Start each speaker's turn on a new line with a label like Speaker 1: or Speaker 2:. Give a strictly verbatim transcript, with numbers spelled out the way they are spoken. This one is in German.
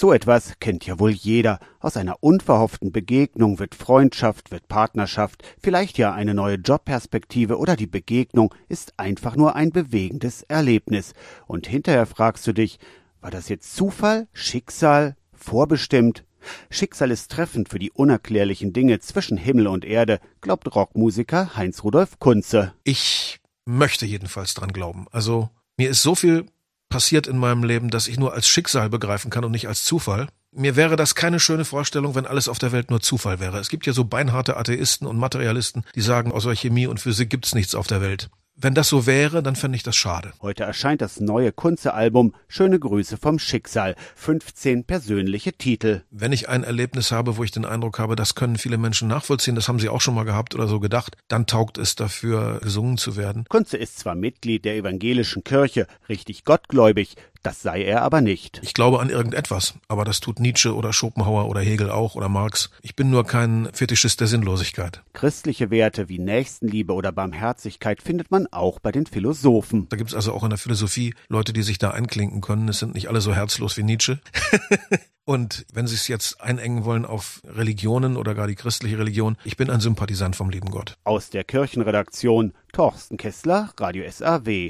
Speaker 1: So etwas kennt ja wohl jeder. Aus einer unverhofften Begegnung wird Freundschaft, wird Partnerschaft, vielleicht ja eine neue Jobperspektive oder die Begegnung ist einfach nur ein bewegendes Erlebnis. Und hinterher fragst du dich, war das jetzt Zufall, Schicksal, vorbestimmt? Schicksal ist treffend für die unerklärlichen Dinge zwischen Himmel und Erde, glaubt Rockmusiker Heinz-Rudolf Kunze.
Speaker 2: Ich möchte jedenfalls dran glauben. Also mir ist so viel passiert in meinem Leben, dass ich nur als Schicksal begreifen kann und nicht als Zufall. Mir wäre das keine schöne Vorstellung, wenn alles auf der Welt nur Zufall wäre. Es gibt ja so beinharte Atheisten und Materialisten, die sagen, außer Chemie und Physik gibt's nichts auf der Welt. Wenn das so wäre, dann fände ich das schade.
Speaker 1: Heute erscheint das neue Kunze-Album Schöne Grüße vom Schicksal. fünfzehn persönliche Titel.
Speaker 2: Wenn ich ein Erlebnis habe, wo ich den Eindruck habe, das können viele Menschen nachvollziehen, das haben sie auch schon mal gehabt oder so gedacht, dann taugt es dafür, gesungen zu werden.
Speaker 1: Kunze ist zwar Mitglied der evangelischen Kirche, richtig gottgläubig, das sei er aber nicht.
Speaker 2: Ich glaube an irgendetwas, aber das tut Nietzsche oder Schopenhauer oder Hegel auch oder Marx. Ich bin nur kein Fetischist der Sinnlosigkeit.
Speaker 1: Christliche Werte wie Nächstenliebe oder Barmherzigkeit findet man auch bei den Philosophen.
Speaker 2: Da gibt's also auch in der Philosophie Leute, die sich da einklinken können. Es sind nicht alle so herzlos wie Nietzsche. Und wenn Sie es jetzt einengen wollen auf Religionen oder gar die christliche Religion, ich bin ein Sympathisant vom lieben Gott.
Speaker 1: Aus der Kirchenredaktion Torsten Kessler, Radio S A W.